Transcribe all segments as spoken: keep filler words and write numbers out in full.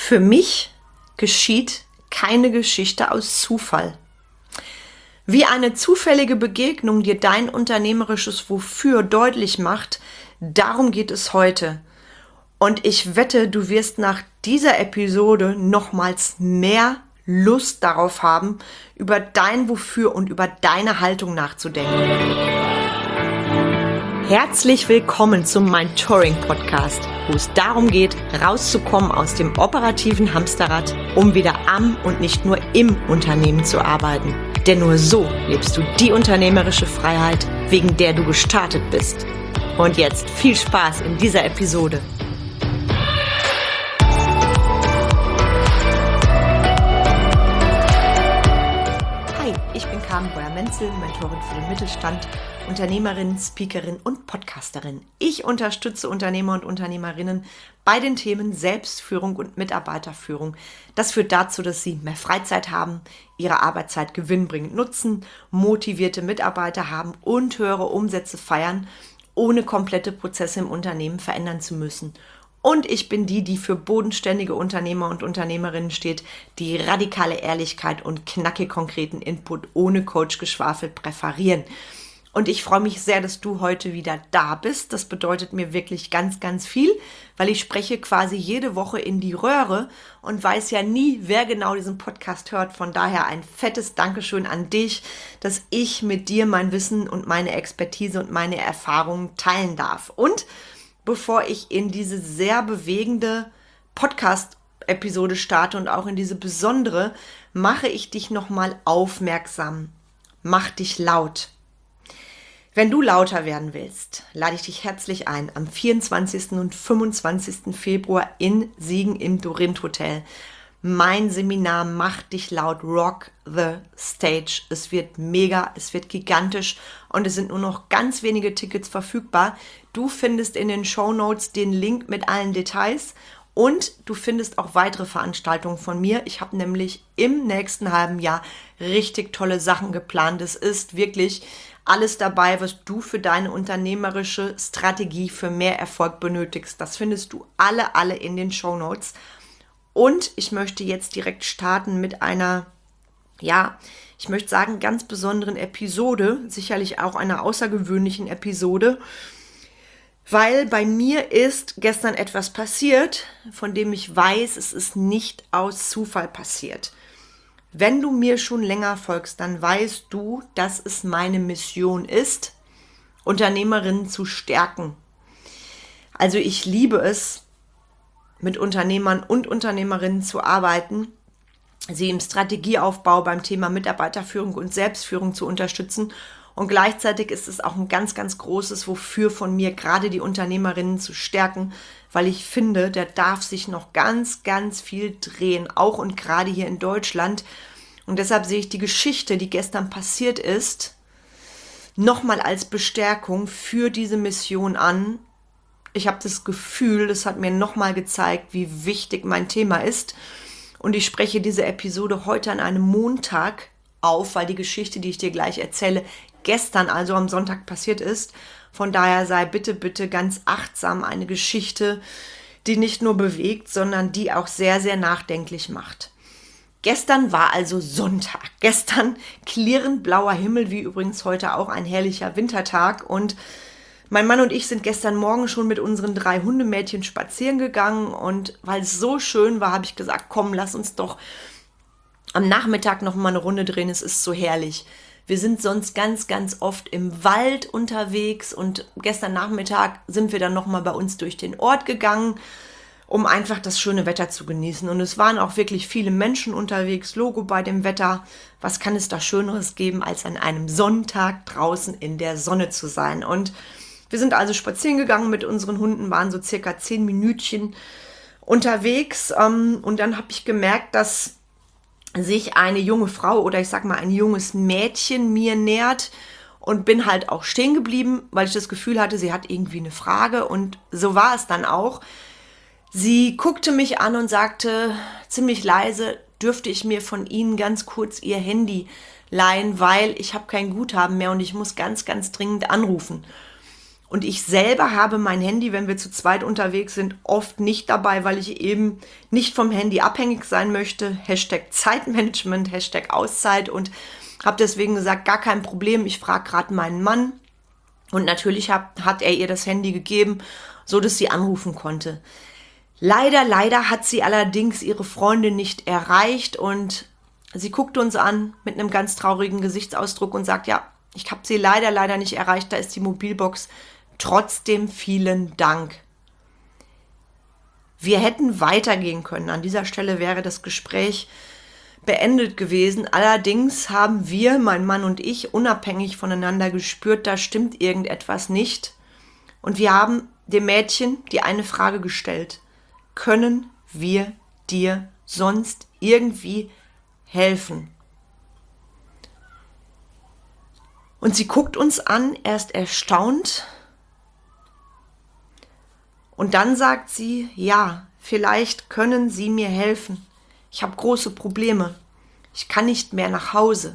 Für mich geschieht keine Geschichte aus Zufall. Wie eine zufällige Begegnung dir dein unternehmerisches Wofür deutlich macht, darum geht es heute. Und ich wette, du wirst nach dieser Episode nochmals mehr Lust darauf haben, über dein Wofür und über deine Haltung nachzudenken. Herzlich willkommen zum Mentoring-Podcast, wo es darum geht, rauszukommen aus dem operativen Hamsterrad, um wieder am und nicht nur im Unternehmen zu arbeiten. Denn nur so lebst du die unternehmerische Freiheit, wegen der du gestartet bist. Und jetzt viel Spaß in dieser Episode. Hi, ich bin Carmen Breuer-Menzel, Mentorin für den Mittelstand, Unternehmerin, Speakerin und Podcasterin. Ich unterstütze Unternehmer und Unternehmerinnen bei den Themen Selbstführung und Mitarbeiterführung. Das führt dazu, dass sie mehr Freizeit haben, ihre Arbeitszeit gewinnbringend nutzen, motivierte Mitarbeiter haben und höhere Umsätze feiern, ohne komplette Prozesse im Unternehmen verändern zu müssen. Und ich bin die, die für bodenständige Unternehmer und Unternehmerinnen steht, die radikale Ehrlichkeit und knackig konkreten Input ohne Coach-Geschwafel präferieren. Und ich freue mich sehr, dass du heute wieder da bist. Das bedeutet mir wirklich ganz, ganz viel, weil ich spreche quasi jede Woche in die Röhre und weiß ja nie, wer genau diesen Podcast hört. Von daher ein fettes Dankeschön an dich, dass ich mit dir mein Wissen und meine Expertise und meine Erfahrungen teilen darf. Und bevor ich in diese sehr bewegende Podcast-Episode starte und auch in diese besondere, mache ich dich nochmal aufmerksam. Mach dich laut. Wenn du lauter werden willst, lade ich dich herzlich ein am vierundzwanzigsten und fünfundzwanzigsten Februar in Siegen im Dorint Hotel. Mein Seminar Mach dich laut, Rock the Stage. Es wird mega, es wird gigantisch und es sind nur noch ganz wenige Tickets verfügbar. Du findest in den Shownotes den Link mit allen Details und du findest auch weitere Veranstaltungen von mir. Ich habe nämlich im nächsten halben Jahr richtig tolle Sachen geplant. Es ist wirklich alles dabei, was du für deine unternehmerische Strategie für mehr Erfolg benötigst. Das findest du alle, alle in den Shownotes. Und ich möchte jetzt direkt starten mit einer, ja, ich möchte sagen, ganz besonderen Episode, sicherlich auch einer außergewöhnlichen Episode, weil bei mir ist gestern etwas passiert, von dem ich weiß, es ist nicht aus Zufall passiert. Wenn du mir schon länger folgst, dann weißt du, dass es meine Mission ist, Unternehmerinnen zu stärken. Also ich liebe es, mit Unternehmern und Unternehmerinnen zu arbeiten, sie im Strategieaufbau beim Thema Mitarbeiterführung und Selbstführung zu unterstützen. Und gleichzeitig ist es auch ein ganz, ganz großes Wofür von mir, gerade die Unternehmerinnen zu stärken, weil ich finde, da darf sich noch ganz, ganz viel drehen, auch und gerade hier in Deutschland. Und deshalb sehe ich die Geschichte, die gestern passiert ist, nochmal als Bestärkung für diese Mission an. Ich habe das Gefühl, das hat mir nochmal gezeigt, wie wichtig mein Thema ist. Und ich spreche diese Episode heute an einem Montag auf, weil die Geschichte, die ich dir gleich erzähle, gestern, also am Sonntag, passiert ist. Von daher sei bitte, bitte ganz achtsam eine Geschichte, die nicht nur bewegt, sondern die auch sehr, sehr nachdenklich macht. Gestern war also Sonntag. Gestern klirrend blauer Himmel, wie übrigens heute auch ein herrlicher Wintertag. Und mein Mann und ich sind gestern Morgen schon mit unseren drei Hundemädchen spazieren gegangen. Und weil es so schön war, habe ich gesagt, komm, lass uns doch am Nachmittag noch mal eine Runde drehen. Es ist so herrlich. Wir sind sonst ganz, ganz oft im Wald unterwegs und gestern Nachmittag sind wir dann nochmal bei uns durch den Ort gegangen, um einfach das schöne Wetter zu genießen. Und es waren auch wirklich viele Menschen unterwegs, Logo bei dem Wetter. Was kann es da Schöneres geben, als an einem Sonntag draußen in der Sonne zu sein? Und wir sind also spazieren gegangen mit unseren Hunden, waren so circa zehn Minütchen unterwegs. Und dann habe ich gemerkt, dass sich eine junge Frau oder ich sag mal ein junges Mädchen mir nähert und bin halt auch stehen geblieben, weil ich das Gefühl hatte, sie hat irgendwie eine Frage und so war es dann auch. Sie guckte mich an und sagte ziemlich leise, dürfte ich mir von Ihnen ganz kurz Ihr Handy leihen, weil ich habe kein Guthaben mehr und ich muss ganz, ganz dringend anrufen. Und ich selber habe mein Handy, wenn wir zu zweit unterwegs sind, oft nicht dabei, weil ich eben nicht vom Handy abhängig sein möchte. Hashtag Zeitmanagement, Hashtag Auszeit, und habe deswegen gesagt, gar kein Problem. Ich frage gerade meinen Mann, und natürlich hat, hat er ihr das Handy gegeben, so dass sie anrufen konnte. Leider, leider hat sie allerdings ihre Freundin nicht erreicht, und sie guckte uns an mit einem ganz traurigen Gesichtsausdruck und sagt, ja, ich habe sie leider, leider nicht erreicht, da ist die Mobilbox. Trotzdem vielen Dank. Wir hätten weitergehen können. An dieser Stelle wäre das Gespräch beendet gewesen. Allerdings haben wir, mein Mann und ich, unabhängig voneinander gespürt, da stimmt irgendetwas nicht. Und wir haben dem Mädchen die eine Frage gestellt: Können wir dir sonst irgendwie helfen? Und sie guckt uns an, erst erstaunt. Und dann sagt sie, ja, vielleicht können Sie mir helfen. Ich habe große Probleme. Ich kann nicht mehr nach Hause.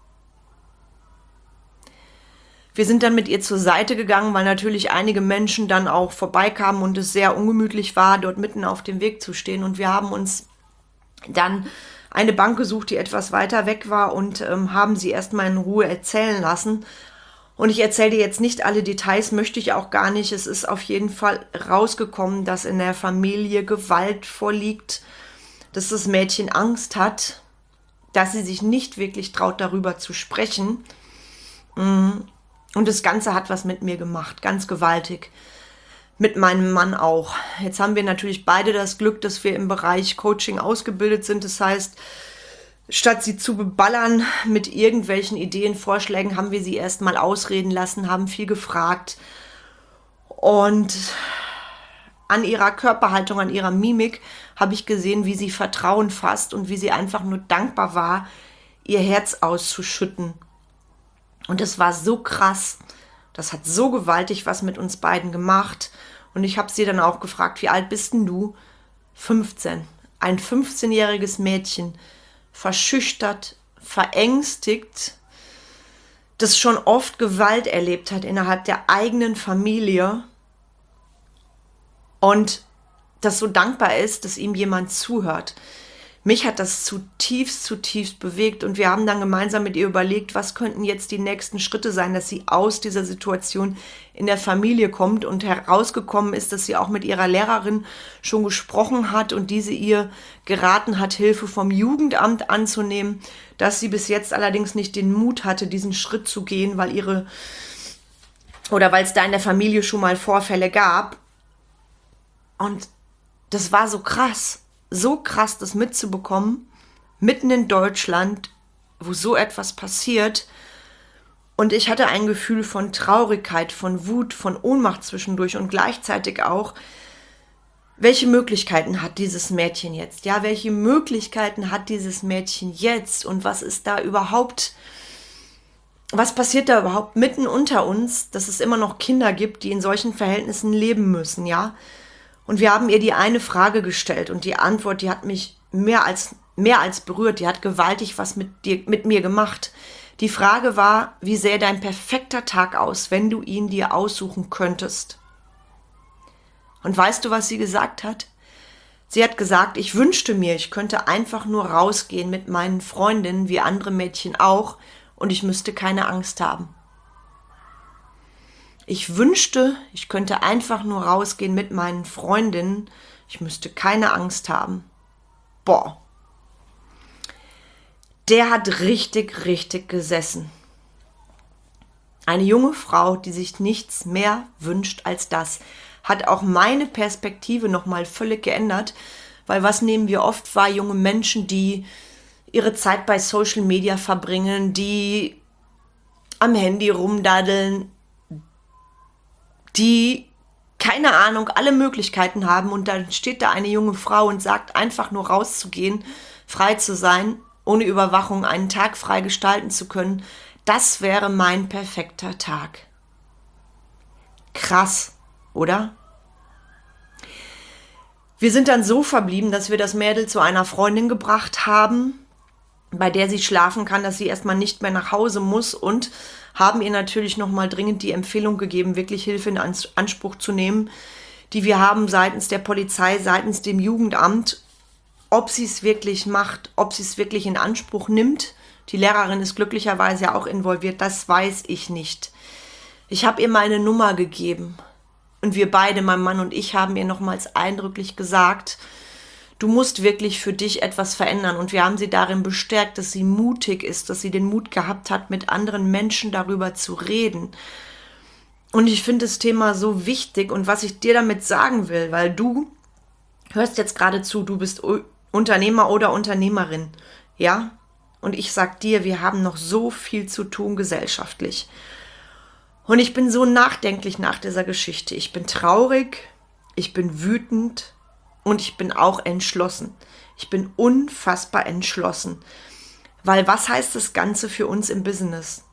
Wir sind dann mit ihr zur Seite gegangen, weil natürlich einige Menschen dann auch vorbeikamen und es sehr ungemütlich war, dort mitten auf dem Weg zu stehen. Und wir haben uns dann eine Bank gesucht, die etwas weiter weg war, und ähm, haben sie erstmal in Ruhe erzählen lassen. Und ich erzähle dir jetzt nicht alle Details, möchte ich auch gar nicht. Es ist auf jeden Fall rausgekommen, dass in der Familie Gewalt vorliegt, dass das Mädchen Angst hat, dass sie sich nicht wirklich traut, darüber zu sprechen. Und das Ganze hat was mit mir gemacht, ganz gewaltig. Mit meinem Mann auch. Jetzt haben wir natürlich beide das Glück, dass wir im Bereich Coaching ausgebildet sind. Das heißt, statt sie zu beballern mit irgendwelchen Ideen, Vorschlägen, haben wir sie erstmal ausreden lassen, haben viel gefragt. Und an ihrer Körperhaltung, an ihrer Mimik habe ich gesehen, wie sie Vertrauen fasst und wie sie einfach nur dankbar war, ihr Herz auszuschütten. Und es war so krass. Das hat so gewaltig was mit uns beiden gemacht. Und ich habe sie dann auch gefragt, wie alt bist denn du? fünfzehn. Ein fünfzehnjähriges Mädchen, verschüchtert, verängstigt, das schon oft Gewalt erlebt hat innerhalb der eigenen Familie und das so dankbar ist, dass ihm jemand zuhört. Mich hat das zutiefst, zutiefst bewegt, und wir haben dann gemeinsam mit ihr überlegt, was könnten jetzt die nächsten Schritte sein, dass sie aus dieser Situation in der Familie kommt, und herausgekommen ist, dass sie auch mit ihrer Lehrerin schon gesprochen hat und diese ihr geraten hat, Hilfe vom Jugendamt anzunehmen, dass sie bis jetzt allerdings nicht den Mut hatte, diesen Schritt zu gehen, weil ihre oder weil es da in der Familie schon mal Vorfälle gab. Und das war so krass. So krass, das mitzubekommen, mitten in Deutschland, wo so etwas passiert. Und ich hatte ein Gefühl von Traurigkeit, von Wut, von Ohnmacht zwischendurch und gleichzeitig auch, welche Möglichkeiten hat dieses Mädchen jetzt? Ja, welche Möglichkeiten hat dieses Mädchen jetzt? Und was ist da überhaupt, was passiert da überhaupt mitten unter uns, dass es immer noch Kinder gibt, die in solchen Verhältnissen leben müssen, ja? Und wir haben ihr die eine Frage gestellt, und die Antwort, die hat mich mehr als, mehr als berührt, die hat gewaltig was mit dir, mit mir gemacht. Die Frage war, wie sähe dein perfekter Tag aus, wenn du ihn dir aussuchen könntest? Und weißt du, was sie gesagt hat? Sie hat gesagt, ich wünschte mir, ich könnte einfach nur rausgehen mit meinen Freundinnen, wie andere Mädchen auch, und ich müsste keine Angst haben. Ich wünschte, ich könnte einfach nur rausgehen mit meinen Freundinnen. Ich müsste keine Angst haben. Boah. Der hat richtig, richtig gesessen. Eine junge Frau, die sich nichts mehr wünscht als das, hat auch meine Perspektive nochmal völlig geändert. Weil was nehmen wir oft wahr? Junge Menschen, die ihre Zeit bei Social Media verbringen, die am Handy rumdaddeln, die, keine Ahnung, alle Möglichkeiten haben, und dann steht da eine junge Frau und sagt, einfach nur rauszugehen, frei zu sein, ohne Überwachung einen Tag frei gestalten zu können, das wäre mein perfekter Tag. Krass, oder? Wir sind dann so verblieben, dass wir das Mädel zu einer Freundin gebracht haben, bei der sie schlafen kann, dass sie erstmal nicht mehr nach Hause muss, und haben ihr natürlich nochmal dringend die Empfehlung gegeben, wirklich Hilfe in Anspruch zu nehmen, die wir haben seitens der Polizei, seitens dem Jugendamt. Ob sie es wirklich macht, ob sie es wirklich in Anspruch nimmt. Die Lehrerin ist glücklicherweise ja auch involviert, das weiß ich nicht. Ich habe ihr meine Nummer gegeben und wir beide, mein Mann und ich, haben ihr nochmals eindrücklich gesagt, du musst wirklich für dich etwas verändern, und wir haben sie darin bestärkt, dass sie mutig ist, dass sie den Mut gehabt hat, mit anderen Menschen darüber zu reden. Und ich finde das Thema so wichtig, und was ich dir damit sagen will, weil du hörst jetzt gerade zu, du bist Unternehmer oder Unternehmerin, ja? Und ich sag dir, wir haben noch so viel zu tun gesellschaftlich. Und ich bin so nachdenklich nach dieser Geschichte. Ich bin traurig, ich bin wütend und ich bin auch entschlossen. Ich bin unfassbar entschlossen. Weil was heißt das Ganze für uns im Business?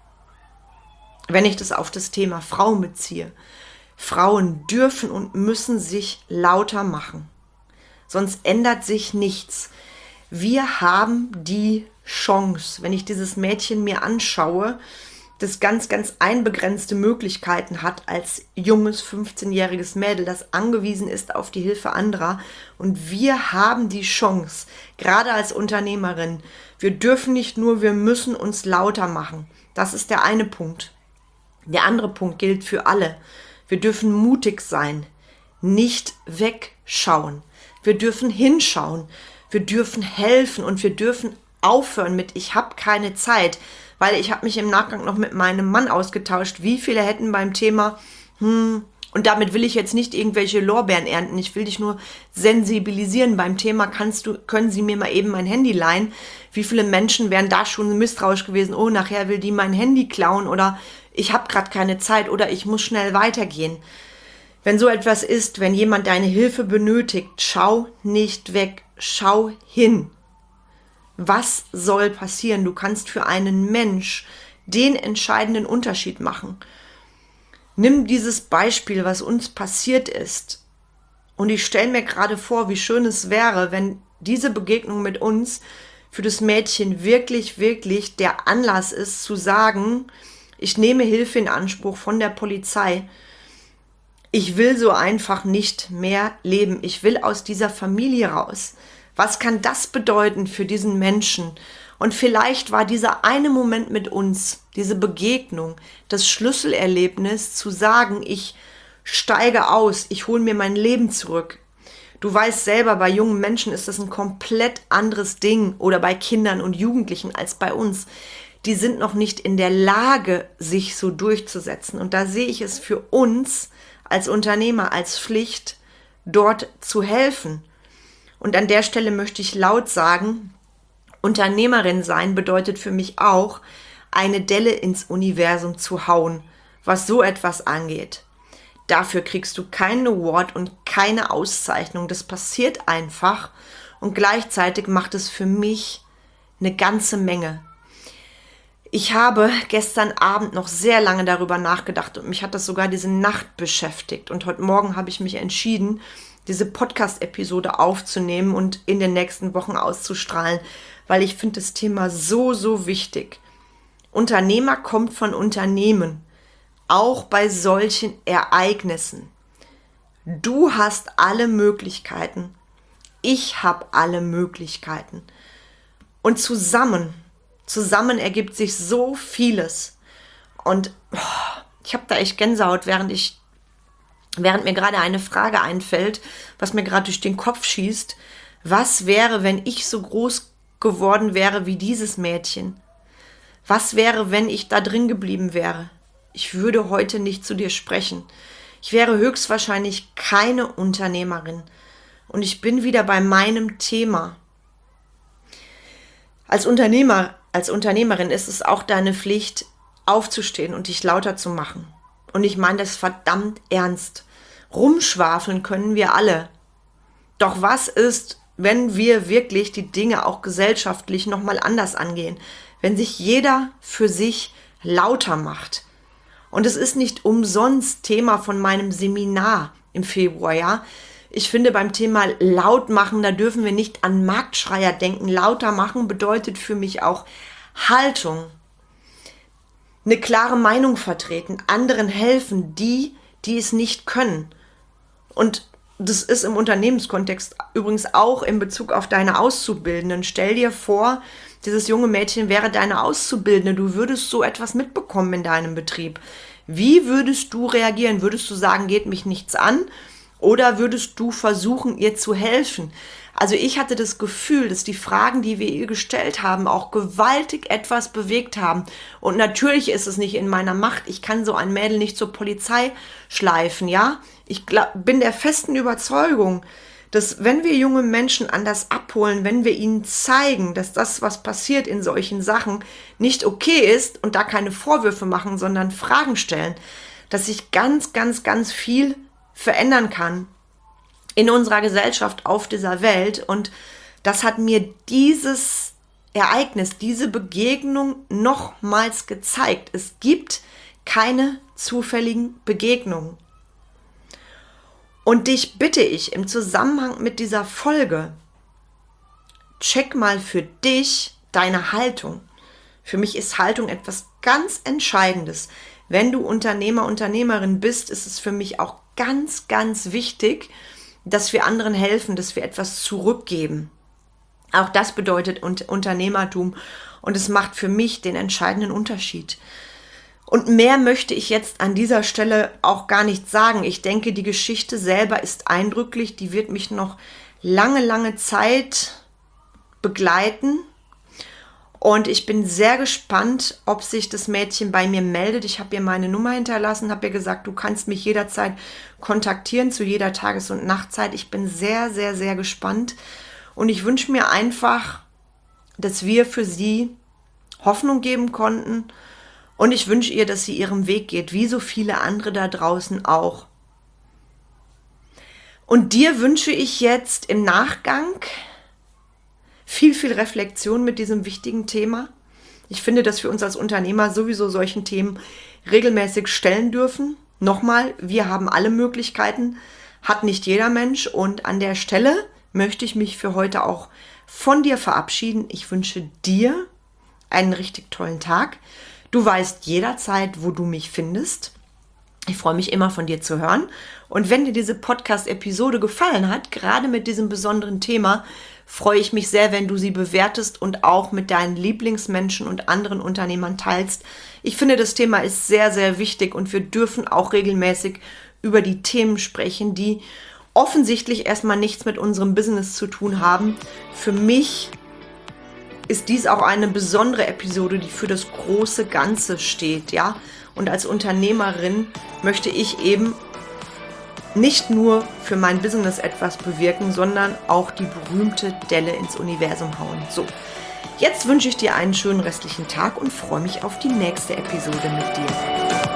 Wenn ich das auf das Thema Frauen beziehe. Frauen dürfen und müssen sich lauter machen. Sonst ändert sich nichts. Wir haben die Chance, wenn ich dieses Mädchen mir anschaue, das ganz, ganz einbegrenzte Möglichkeiten hat als junges fünfzehnjähriges Mädel, das angewiesen ist auf die Hilfe anderer. Und wir haben die Chance, gerade als Unternehmerin, wir dürfen nicht nur, wir müssen uns lauter machen. Das ist der eine Punkt. Der andere Punkt gilt für alle. Wir dürfen mutig sein, nicht wegschauen. Wir dürfen hinschauen, wir dürfen helfen und wir dürfen aufhören mit ich habe keine Zeit, weil ich habe mich im Nachgang noch mit meinem Mann ausgetauscht, wie viele hätten beim Thema, hm, und damit will ich jetzt nicht irgendwelche Lorbeeren ernten, ich will dich nur sensibilisieren beim Thema, kannst du, können Sie mir mal eben mein Handy leihen? Wie viele Menschen wären da schon misstrauisch gewesen, oh, nachher will die mein Handy klauen oder ich habe gerade keine Zeit oder ich muss schnell weitergehen. Wenn so etwas ist, wenn jemand deine Hilfe benötigt, schau nicht weg, schau hin. Was soll passieren? Du kannst für einen Mensch den entscheidenden Unterschied machen. Nimm dieses Beispiel, was uns passiert ist. Und ich stelle mir gerade vor, wie schön es wäre, wenn diese Begegnung mit uns für das Mädchen wirklich, wirklich der Anlass ist, zu sagen, ich nehme Hilfe in Anspruch von der Polizei. Ich will so einfach nicht mehr leben. Ich will aus dieser Familie raus. Was kann das bedeuten für diesen Menschen? Und vielleicht war dieser eine Moment mit uns, diese Begegnung, das Schlüsselerlebnis, zu sagen, ich steige aus, ich hole mir mein Leben zurück. Du weißt selber, bei jungen Menschen ist das ein komplett anderes Ding, oder bei Kindern und Jugendlichen als bei uns. Die sind noch nicht in der Lage, sich so durchzusetzen. Und da sehe ich es für uns als Unternehmer, als Pflicht, dort zu helfen. Und an der Stelle möchte ich laut sagen, Unternehmerin sein bedeutet für mich auch, eine Delle ins Universum zu hauen, was so etwas angeht. Dafür kriegst du keinen Award und keine Auszeichnung. Das passiert einfach, und gleichzeitig macht es für mich eine ganze Menge. Ich habe gestern Abend noch sehr lange darüber nachgedacht und mich hat das sogar diese Nacht beschäftigt. Und heute Morgen habe ich mich entschieden, diese Podcast-Episode aufzunehmen und in den nächsten Wochen auszustrahlen, weil ich finde das Thema so, so wichtig. Unternehmer kommt von Unternehmen, auch bei solchen Ereignissen. Du hast alle Möglichkeiten, ich habe alle Möglichkeiten. Und zusammen, zusammen ergibt sich so vieles. Und oh, ich habe da echt Gänsehaut, während ich Während mir gerade eine Frage einfällt, was mir gerade durch den Kopf schießt: Was wäre, wenn ich so groß geworden wäre wie dieses Mädchen? Was wäre, wenn ich da drin geblieben wäre? Ich würde heute nicht zu dir sprechen. Ich wäre höchstwahrscheinlich keine Unternehmerin. Und ich bin wieder bei meinem Thema. Als Unternehmer, als Unternehmerin ist es auch deine Pflicht, aufzustehen und dich lauter zu machen. Und ich meine das verdammt ernst. Rumschwafeln können wir alle. Doch was ist, wenn wir wirklich die Dinge auch gesellschaftlich nochmal anders angehen? Wenn sich jeder für sich lauter macht. Und es ist nicht umsonst Thema von meinem Seminar im Februar, ja. Ich finde, beim Thema laut machen, da dürfen wir nicht an Marktschreier denken. Lauter machen bedeutet für mich auch Haltung. Eine klare Meinung vertreten, anderen helfen, die, die es nicht können. Und das ist im Unternehmenskontext übrigens auch in Bezug auf deine Auszubildenden. Stell dir vor, dieses junge Mädchen wäre deine Auszubildende. Du würdest so etwas mitbekommen in deinem Betrieb. Wie würdest du reagieren? Würdest du sagen, geht mich nichts an? Oder würdest du versuchen, ihr zu helfen? Also ich hatte das Gefühl, dass die Fragen, die wir ihr gestellt haben, auch gewaltig etwas bewegt haben. Und natürlich ist es nicht in meiner Macht. Ich kann so ein Mädel nicht zur Polizei schleifen, ja? Ich glaub, bin der festen Überzeugung, dass wenn wir junge Menschen anders abholen, wenn wir ihnen zeigen, dass das, was passiert in solchen Sachen, nicht okay ist und da keine Vorwürfe machen, sondern Fragen stellen, dass sich ganz, ganz, ganz viel verändern kann in unserer Gesellschaft, auf dieser Welt. Und das hat mir dieses Ereignis, diese Begegnung nochmals gezeigt. Es gibt keine zufälligen Begegnungen. Und dich bitte ich im Zusammenhang mit dieser Folge, check mal für dich deine Haltung. Für mich ist Haltung etwas ganz Entscheidendes. Wenn du Unternehmer, Unternehmerin bist, ist es für mich auch ganz, ganz wichtig, dass wir anderen helfen, dass wir etwas zurückgeben. Auch das bedeutet Unternehmertum und es macht für mich den entscheidenden Unterschied. Und mehr möchte ich jetzt an dieser Stelle auch gar nicht sagen. Ich denke, die Geschichte selber ist eindrücklich. Die wird mich noch lange, lange Zeit begleiten. Und ich bin sehr gespannt, ob sich das Mädchen bei mir meldet. Ich habe ihr meine Nummer hinterlassen, habe ihr gesagt, du kannst mich jederzeit kontaktieren, zu jeder Tages- und Nachtzeit. Ich bin sehr, sehr, sehr gespannt. Und ich wünsche mir einfach, dass wir für sie Hoffnung geben konnten. Und ich wünsche ihr, dass sie ihren Weg geht, wie so viele andere da draußen auch. Und dir wünsche ich jetzt im Nachgang viel, viel Reflexion mit diesem wichtigen Thema. Ich finde, dass wir uns als Unternehmer sowieso solchen Themen regelmäßig stellen dürfen. Nochmal, wir haben alle Möglichkeiten, hat nicht jeder Mensch. Und an der Stelle möchte ich mich für heute auch von dir verabschieden. Ich wünsche dir einen richtig tollen Tag. Du weißt jederzeit, wo du mich findest. Ich freue mich immer, von dir zu hören. Und wenn dir diese Podcast-Episode gefallen hat, gerade mit diesem besonderen Thema, freue ich mich sehr, wenn du sie bewertest und auch mit deinen Lieblingsmenschen und anderen Unternehmern teilst. Ich finde, das Thema ist sehr, sehr wichtig und wir dürfen auch regelmäßig über die Themen sprechen, die offensichtlich erstmal nichts mit unserem Business zu tun haben. Für mich ist dies auch eine besondere Episode, die für das große Ganze steht, ja. Und als Unternehmerin möchte ich eben nicht nur für mein Business etwas bewirken, sondern auch die berühmte Delle ins Universum hauen. So, jetzt wünsche ich dir einen schönen restlichen Tag und freue mich auf die nächste Episode mit dir.